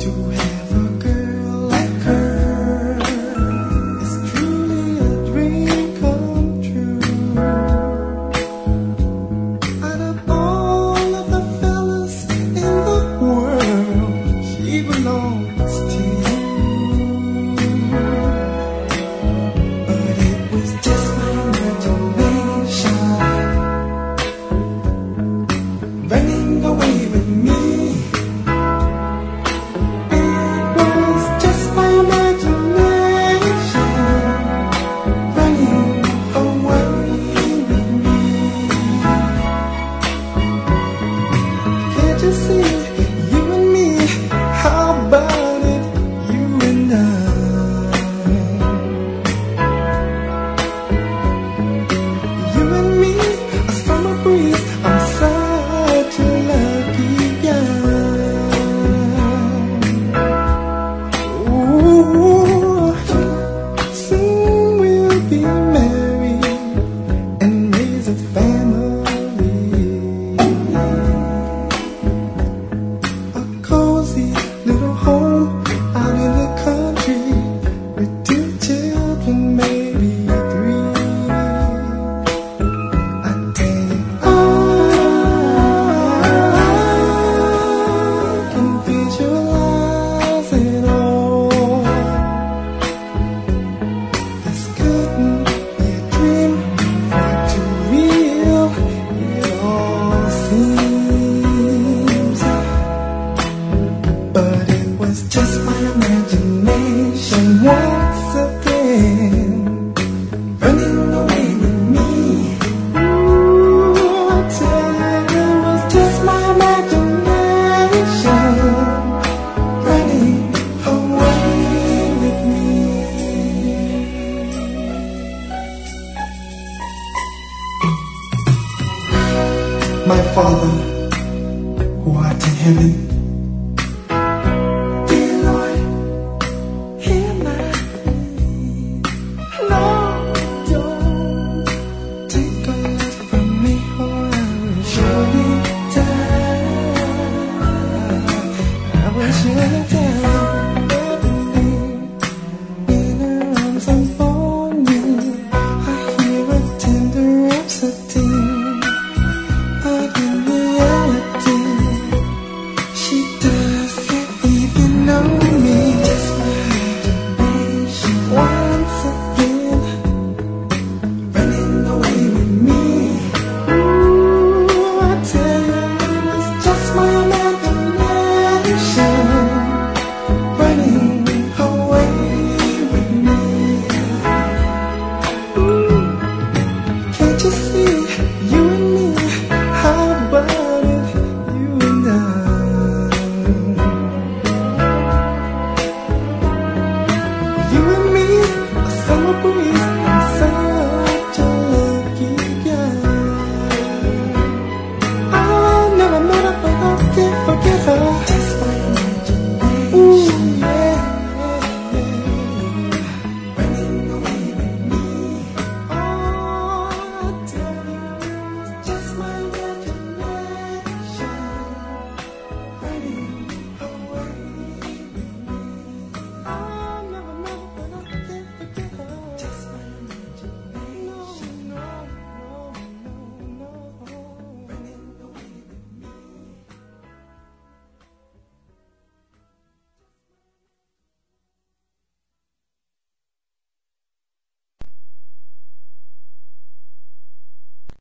To have a girl like her is truly a dream come true. Out of all of the fellas in the world, she belongs to you. But it was just my imagination running away with me. You see, you and me, how about it, you and I? You and me, a summer breeze, I'm such a lucky guy. Ooh, soon we'll be married and raise a family. Little home out in the country with 2 children, maybe 3. I tell you, I can visualize it all. This couldn't be a dream, far too real. It all seems, but it was just my imagination once again running away with me. Ooh, I tell you, it was just my imagination running away with me. My Father, who art in heaven, I was your time.